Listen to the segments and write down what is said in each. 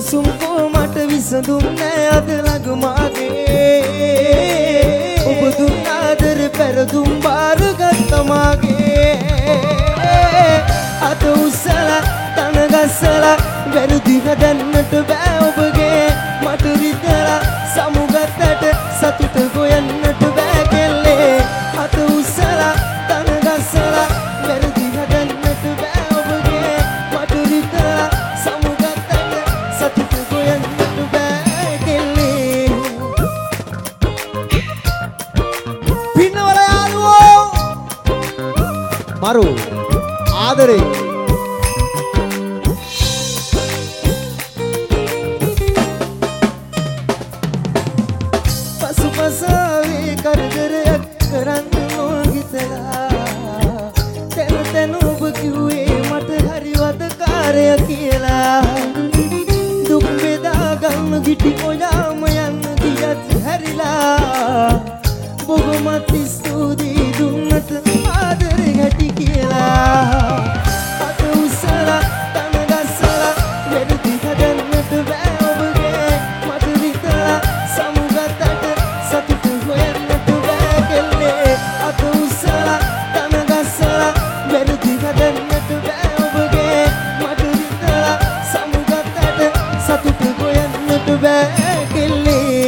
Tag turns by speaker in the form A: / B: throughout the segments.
A: සුම්කෝ මට විසඳුන්නේ අද ළඟ මාගේ ඔබ දුන්න ආදර පෙරදුම් බාරගත්ත මාගේ අත උස්සලා තන ගස්සලා වැරදි හදන්නට බෑ ඔබගේ මට රිදලා සමුගත්තට සතුට ගොයන්නට බෑ කෙල්ලේ අත උස්සලා තන ගස්සලා වැරදි හදන්නට බෑ ඔබගේ මට රිදලා සමුගත්තට සතුට ගොයන්නට බෑ කෙල්ලේ පින්නවල යාළුවෝ මරු ආදරේ පසුපසාවේ කරදරයක් කරන්න නොගිතලා තැන තැන ඔබ කිව්වේ මට හරිවද කාර්ය කියලා දුක් බෙදා ගන්න ගිටි ඔයාම යන්න ගියත් හැරිලා බොහොමත් ස්තුතියි දුන්නට ආදරේ ගැටි කියලා අත උස්සලා තන ගස්සලා වැරදි හදන්නට බෑ ඔබගේ මට රිදලා සමුගත්තට සතුට හොයන්නට බෑ කෙල්ලේ අත උස්සලා තන ගස්සලා වැරදි හදන්නට බෑ ඔබගේ මට රිදලා සමුගත්තට සතුට හොයන්නට බෑ කෙල්ලේ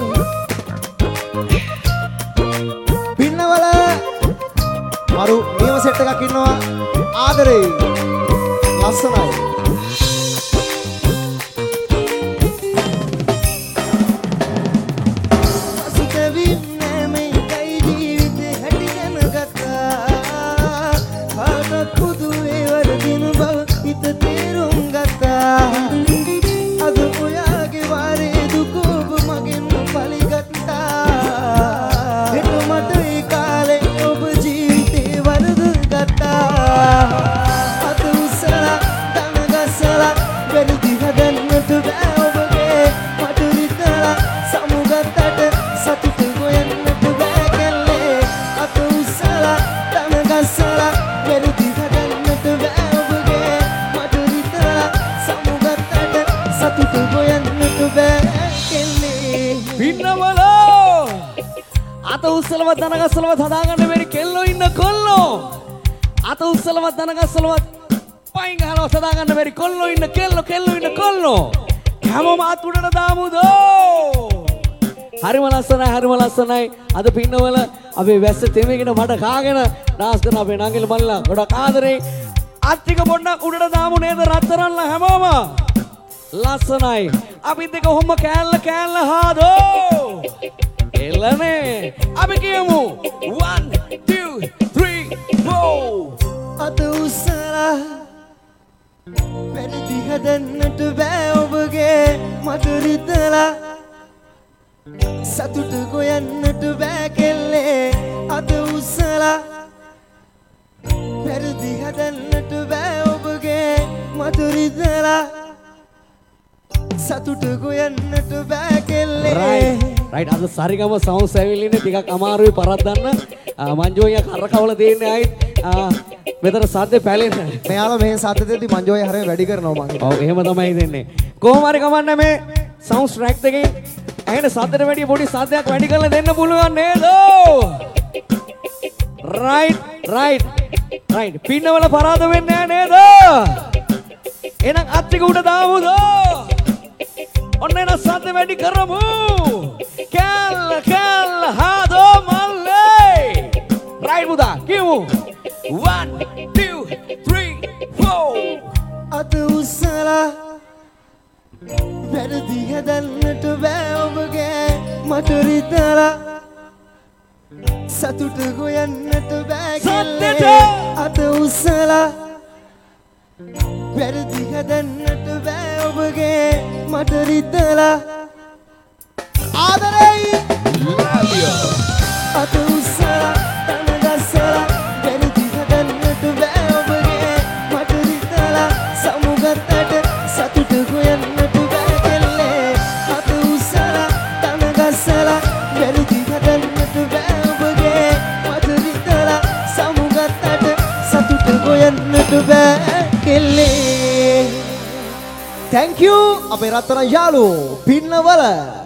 A: පින්නවල මරු නියම සෙට් එකක් ඉන්නවා ආදරේ ලස්සනයි අසිතවින්නේ මේකයි ජීවිතේ හැටි ගැන ගත්තා කාටත් පුදුවේ වරදින බව හිත තේරුම් ගත්තා අද ඔයාගේ වාරේ දුක ඔබ මගෙන් පලිගත්තා හෙට මට ඒ කාලේ ඔබ ජීවිතේ වරද ගත්තා අත උස්සලා තන ගස්සලා වැරදි හදන්නට බෑ ඔබගේ මට රිදලා සමුගත්තට සතුට ගොයන්නට බෑ කෙල්ලේ අත උස්සලා තන ගස්සලා වැරදි හදන්නට බෑ ඔබගේ මට රිදලා සමුගත්තට සතුට ගොයන්නට බෑ කෙල්ලේ
B: පින්නවල අත උස්සලවත් දනගස්සලවත් හදාගන්න බැරි කෙල්ලෝ ඉන්න කොල්ලෝ අත උස්සලවත් දනගස්සලවත් පයින් ගහලවත් හදාගන්න බැරි කොල්ලෝ ඉන්න කෙල්ලෝ ඉන්න කොල්ලෝ හැමෝම අත උඩට දාමුදෝ හරිම ලස්සනයි අද පින්නවල අපේ වැස්ස තෙමේගෙන මඩ කාගෙන ඩාන්ස් කරන අපේ නංගිල මල්ලා ගොඩක් ආදරේ අත් ටික පොඩ්ඩක් උඩට දාමු නේද රත්තරන්ලා හැමෝම ලස්සනයි අපිත් එක ඔහොම කෑල්ල හාදෝ එළනේ අපි කියමු 1 2 3 4
A: අත උස්සලා වැරදි හදන්නට බෑ ඔබගේ මට රිදලා සතුට ගොයන්නට බෑ කෙල්ලේ අත උස්සලා වැරදි හදන්නට බෑ ඔබගේ මට රිදලා සතුට ගොයන්නට බෑ කෙල්ලේ
B: රයිට් අද සරිගම සවුන්ඩ්ස් ඇවිල්ලින්නේ ටිකක් අමාරුයි පරද්දන්න මංජෝයියා කරකවල දෙන්නේ ආයිත් මෙතන සද්දේ පැලෙන්න
A: මෙයාලා මේ සද්ද දෙද්දි මංජෝයි හරිය වැඩි කරනවා මං
B: ඔව් එහෙම තමයි දෙන්නේ කොහොම හරි කමන්නේ මේ සවුන්ඩ්ස් ට්‍රැක් එකේ ඇහෙන සද්දට වැඩිය පොඩි සද්දයක් වැඩි කරලා දෙන්න පුළුවන් නේද රයිට් පින්නවල පරාද වෙන්නේ නෑ නේද එහෙනම් අත් ටික උඩ දාමුද ඔන්න එන සද්ද වැඩි කරමු කැල්ල හාදෝ මල්ලේ රයිට් මුදා කියමු 1 2 3 4
A: අත උස්සලා වැරදි හදන්නට බෑ ඔබගේ මට රිදලා සතුට ගොයන්නට බෑ කෙල්ලේ අත උස්සලා වැරදි හදන්නට බෑ ඔබගේ මට රිදලා ආදරේ අත උස්සලා තන ගස්සලා වැරදි හදන්නට බෑ ඔබගේ මට රිදලා සමුගත්තට සතුට ගොයන්නට බෑ කෙල්ලේ අත උස්සලා තන ගස්සලා වැරදි හදන්නට බෑ ඔබගේ මට රිදලා සමුගත්තට සතුට ගොයන්නට බෑ කෙල්ලේ thank you අපේ රත්තරන් යාළුවෝ පින්නවල